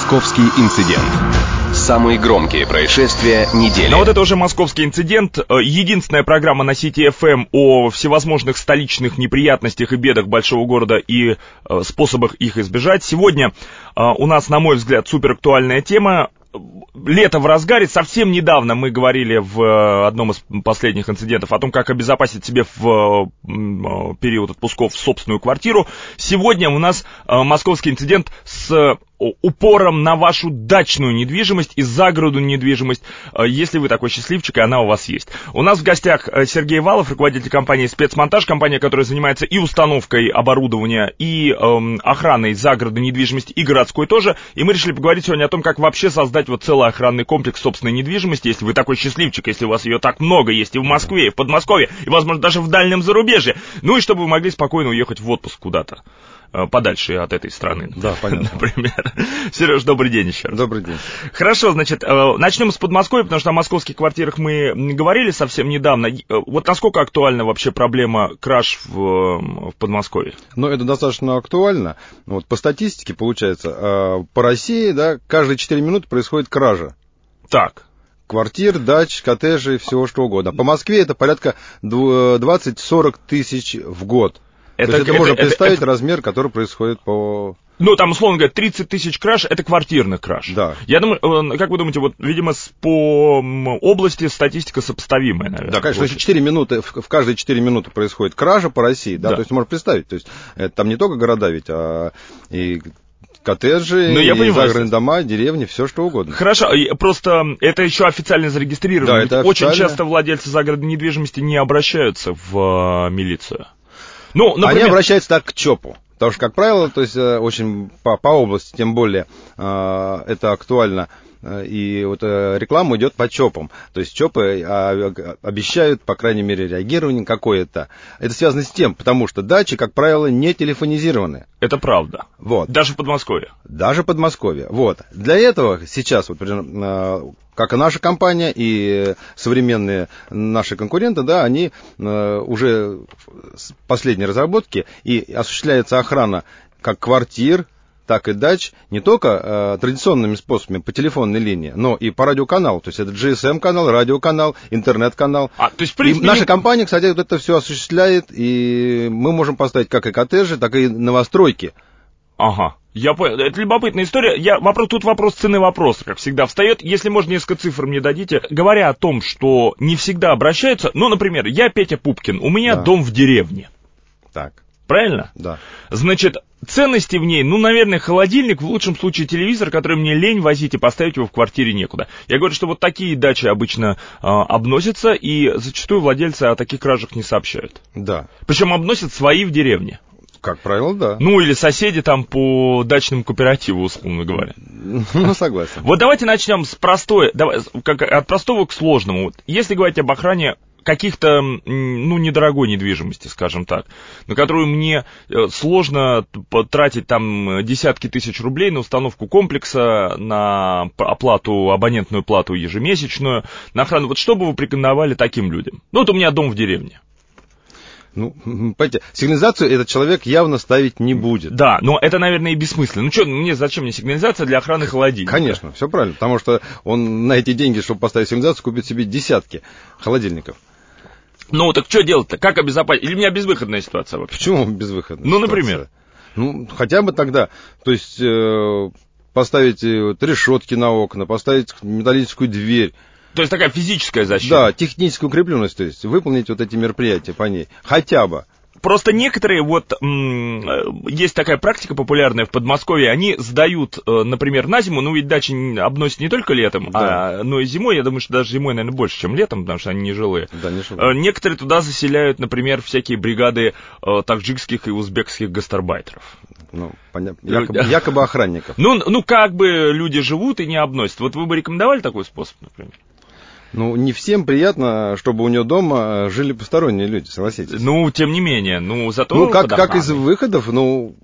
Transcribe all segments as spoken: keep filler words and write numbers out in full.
Московский инцидент. Самые громкие происшествия недели. Ну вот это уже московский инцидент. Единственная программа на Сити эф эм о всевозможных столичных неприятностях и бедах большого города и способах их избежать. Сегодня у нас, на мой взгляд, суперактуальная тема. Лето в разгаре. Совсем недавно мы говорили в одном из последних инцидентов о том, как обезопасить себе в период отпусков собственную квартиру. Сегодня у нас московский инцидент с упором на вашу дачную недвижимость и загородную недвижимость, если вы такой счастливчик, и она у вас есть. У нас в гостях Сергей Валов, руководитель компании «Спецмонтаж», компания, которая занимается и установкой оборудования, и эм, охраной загородной недвижимости, и городской тоже. И мы решили поговорить сегодня о том, как вообще создать вот целый охранный комплекс собственной недвижимости, если вы такой счастливчик, если у вас ее так много есть и в Москве, и в Подмосковье, и, возможно, даже в дальнем зарубежье. Ну и чтобы вы могли спокойно уехать в отпуск куда-то подальше от этой страны. Да, понятно. Например. Сереж, добрый день еще раз. Добрый день. Хорошо, значит, начнем с Подмосковья, потому что о московских квартирах мы говорили совсем недавно. Вот насколько актуальна вообще проблема краж в, в Подмосковье? Ну, это достаточно актуально. Вот по статистике, получается, по России, да, каждые четыре минуты происходит кража. Так. Квартир, дач, коттеджей, всего что угодно. По Москве это порядка двадцать-сорок тысяч в год. Это, То есть это, это можно это, представить это, размер, который происходит по... Ну, там, условно говоря, тридцать тысяч краж — это квартирных краж. Да. Я думаю, как вы думаете, вот, видимо, по области статистика сопоставимая, наверное. Да, конечно, если четыре минуты, в каждые четыре минуты происходит кража по России, да, да. то есть можно представить, то есть это там не только города ведь, а и... коттеджи, ну, я и понимаю, загородные дома, деревни, все что угодно. Хорошо, просто это еще официально зарегистрировано. Да, это очень официально. часто владельцы загородной недвижимости не обращаются в милицию. Ну, например... Они обращаются так к ЧОПу. Потому что, как правило, то есть очень по, по области, тем более, это актуально. И вот реклама идет по ЧОПам. То есть ЧОПы обещают, по крайней мере, реагирование какое-то. Это связано с тем, потому что дачи, как правило, не телефонизированы. Это правда. Вот. Даже в Подмосковье. Даже в Подмосковье. Вот. Для этого сейчас, вот, как и наша компания, и современные наши конкуренты, да, они уже последние разработки, и осуществляется охрана как квартир, так и дач, не только э, традиционными способами по телефонной линии, но и по радиоканалу. То есть это джи эс эм-канал, радиоканал, интернет-канал. А, то есть, в принципе, и наша не... компания, кстати, вот это все осуществляет, и мы можем поставить как и коттеджи, так и новостройки. Ага. Я понял. Это любопытная история. Я, вопрос, тут вопрос цены вопроса, как всегда, встает. Если, можно, несколько цифр мне дадите. Говоря о том, что не всегда обращаются... Ну, например, я Петя Пупкин, у меня да. дом в деревне. Так. Правильно? Да. Значит, ценности в ней, ну, наверное, холодильник, в лучшем случае телевизор, который мне лень возить и поставить его в квартире некуда. Я говорю, что вот такие дачи обычно э, обносятся, и зачастую владельцы о таких кражах не сообщают. Да. Причем обносят свои в деревне. Как правило, да. Ну, или соседи там по дачному кооперативу, условно говоря. Ну, согласен. Вот давайте начнем с простой, давай, как, от простого к сложному. Вот, если говорить об охране каких-то, ну, недорогой недвижимости, скажем так, на которую мне сложно потратить там десятки тысяч рублей на установку комплекса, на оплату, абонентную плату ежемесячную, на охрану. Вот что бы вы порекомендовали таким людям? Ну, вот у меня дом в деревне. Ну, понимаете, сигнализацию этот человек явно ставить не будет. Да, но это, наверное, и бессмысленно. Ну что, мне зачем мне сигнализация для охраны холодильника? Конечно, все правильно, потому что он на эти деньги, чтобы поставить сигнализацию, купит себе десятки холодильников. Ну, так что делать-то? Как обезопасить? Или у меня безвыходная ситуация вообще? Почему безвыходная Ну, ситуация? например? Ну, хотя бы тогда, то есть, э, поставить вот, решетки на окна, поставить металлическую дверь. То есть такая физическая защита? Да, техническая укрепленность, то есть, выполнить вот эти мероприятия по ней. Хотя бы. Просто некоторые, вот, м- есть такая практика популярная в Подмосковье, они сдают, например, на зиму, ну ведь дачи обносят не только летом, да. а, но и зимой, я думаю, что даже зимой, наверное, больше, чем летом, потому что они не жилые. Да, не жилые. Некоторые туда заселяют, например, всякие бригады таджикских и узбекских гастарбайтеров. Ну, понятно. Якобы, якобы охранников. Ну, ну, как бы люди живут и не обносят. Вот вы бы рекомендовали такой способ, например? Ну, не всем приятно, чтобы у него дома жили посторонние люди, согласитесь. Ну, тем не менее, ну, зато... Ну, как, как из выходов, ну,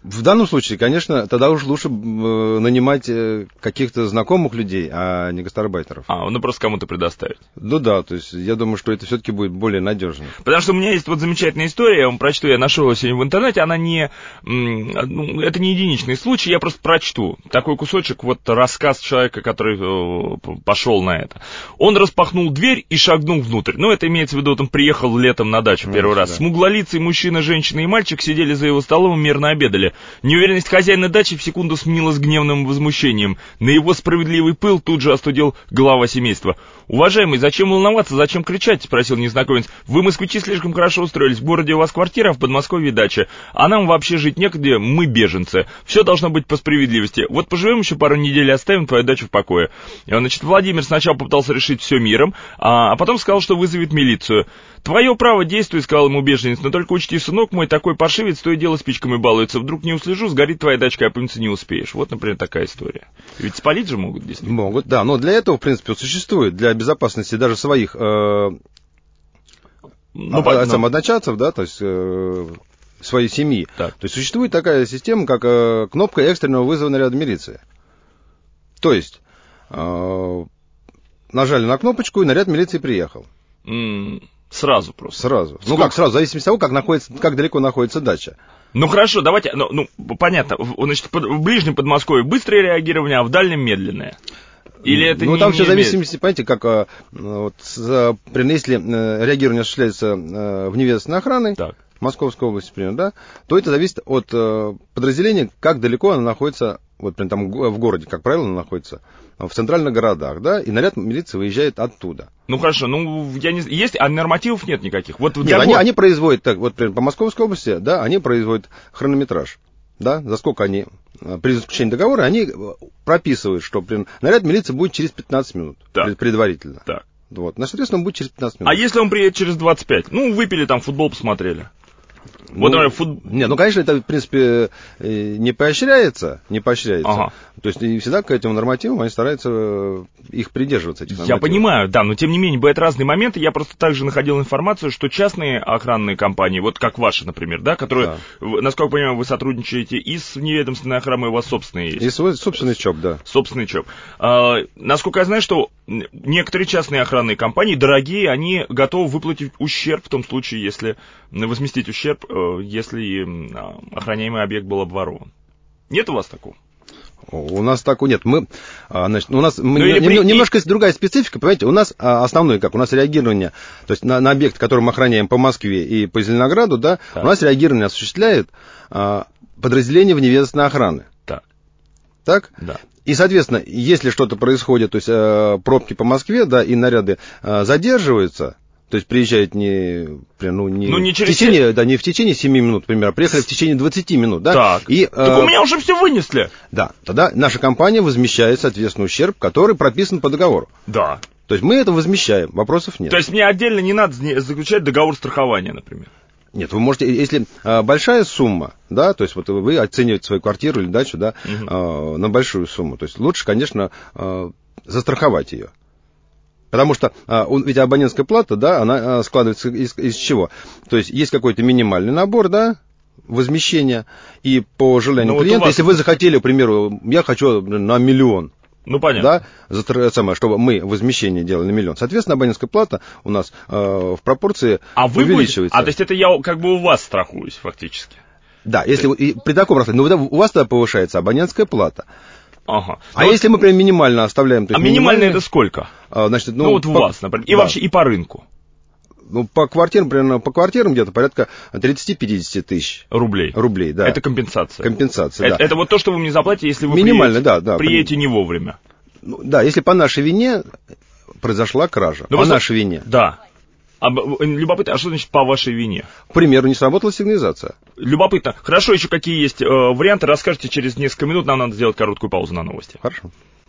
В данном случае, конечно, тогда уж лучше нанимать каких-то знакомых людей, а не гастарбайтеров. А, ну просто кому-то предоставить. Ну да, то есть я думаю, что это все-таки будет более надежно. Потому что у меня есть вот замечательная история, я вам прочту, я нашел ее сегодня в интернете, она не... Ну, это не единичный случай, я просто прочту. Такой кусочек, вот рассказ человека, который э, пошел на это. Он распахнул дверь и шагнул внутрь. Ну, это имеется в виду, он приехал летом на дачу ну, первый раз. Да. Смуглолицый мужчина, женщина и мальчик сидели за его столом и мирно обедали. Неуверенность хозяина дачи в секунду сменилась гневным возмущением. На его справедливый пыл тут же остудил глава семейства. «Уважаемый, зачем волноваться, зачем кричать?» — спросил незнакомец. «Вы, москвичи, слишком хорошо устроились. В городе у вас квартира, а в Подмосковье дача. А нам вообще жить негде, мы беженцы. Все должно быть по справедливости. Вот поживем еще пару недель и оставим твою дачу в покое». И, значит, Владимир сначала попытался решить все миром, а, а потом сказал, что вызовет милицию. «Твое право, действуй», — сказал ему беженец, «но только учти, сынок мой, такой паршивец, то и дело спичками балуется. Вдруг не услежу, сгорит твоя дачка, а опомниться не успеешь». Вот, например, такая история. Ведь спалить же могут действительно. Могут, да, но для этого, в принципе, существует, для безопасности даже своих э, ну, а, ну. одночадцев, да, то есть э, своей семьи. Так. То есть существует такая система, как э, кнопка экстренного вызова наряда милиции. То есть э, нажали на кнопочку, и наряд милиции приехал. Mm. Сразу просто. Сразу. Сколько? Ну как сразу, в зависимости от того, как, находится, как далеко находится дача. Ну хорошо, давайте, ну, ну понятно, значит, в ближнем Подмосковье быстрое реагирование, а в дальнем медленное. Или это ну, не, там все в зависимости, понимаете, как вот, если реагирование осуществляется в неведомственной охране, так. в Московской области, например, да, то это зависит от подразделения, как далеко оно находится, вот прям там в городе, как правило, оно находится, в центральных городах, да, и наряд милиции выезжает оттуда. Ну хорошо, ну я не есть, а нормативов нет никаких. Вот нет, они, они производят, так, вот например, по Московской области, да, они производят хронометраж. Да, за сколько они, при заключении договора, они прописывают, что например, наряд милиции будет через пятнадцать минут, так. предварительно. Так. Вот, ну, соответственно, он будет через пятнадцать минут. А если он приедет через двадцать пять? Ну, выпили там, футбол посмотрели. Ну, вот, например, фут... Не, ну, конечно, это, в принципе, не поощряется, не поощряется. Ага. То есть, и всегда к этим нормативам они стараются их придерживаться, этих нормативов. Я понимаю, да, но, тем не менее, бывают разные моменты. Я просто также находил информацию, что частные охранные компании, вот как ваши, например, да, которые, да. насколько я понимаю, вы сотрудничаете и с неведомственной охраной, у вас собственные есть. И свой собственный ЧОП, да. Собственный ЧОП. А, насколько я знаю, что некоторые частные охранные компании, дорогие, они готовы выплатить ущерб в том случае, если возместить ущерб, если охраняемый объект был обворован. Нет у вас такого? У нас такого нет. Мы, значит, у нас ну, не, при... немножко другая специфика, понимаете, у нас основное, как у нас реагирование, то есть на, на объект, который мы охраняем по Москве и по Зеленограду, да, так. у нас реагирование осуществляет а, подразделение вневедомственной охраны. Так. Так? Да. И, соответственно, если что-то происходит, то есть а, пробки по Москве, да, и наряды а, задерживаются. То есть приезжают не, ну, не, ну, не, в течение, да, не в течение семи минут, например, а приехали в течение двадцати минут. Да? Так, и, так э, у меня уже все вынесли. Да, тогда наша компания возмещает, соответственно, ущерб, который прописан по договору. Да. То есть мы это возмещаем, вопросов нет. То есть мне отдельно не надо заключать договор страхования, например? Нет, вы можете, если э, большая сумма, да, то есть вот вы оцениваете свою квартиру или дачу, да, угу. э, на большую сумму, то есть лучше, конечно, э, застраховать ее. Потому что а, ведь абонентская плата, да, она а, складывается из, из чего? То есть есть какой-то минимальный набор, да, возмещения, и по желанию ну, клиента, вот вас... если вы захотели, к примеру, я хочу на миллион, ну, понятно. Да, за, самое, чтобы мы возмещение делали на миллион. Соответственно, абонентская плата у нас э, в пропорции а увеличивается. Вы будете... А то есть это я как бы у вас страхуюсь фактически? Да, если вы, и при таком расходе, ну, у вас тогда повышается абонентская плата. Ага. А вот... если мы прям минимально оставляем... То есть а минимально это сколько? А, значит, ну, ну вот по... у вас, например, и да. вообще и по рынку. Ну, по квартирам, примерно, по квартирам где-то порядка тридцать-пятьдесят тысяч. Рублей? Рублей, да. Это компенсация? Компенсация, это, да. Это вот то, что вы мне заплатите, если вы минимально, приедете, да, да, приедете не вовремя? Ну, да, если по нашей вине произошла кража. Но по просто... нашей вине. Да. А, любопытно, а что значит по вашей вине? К примеру, не сработала сигнализация. Любопытно. Хорошо, еще какие есть э, варианты, расскажите через несколько минут, нам надо сделать короткую паузу на новости. Хорошо.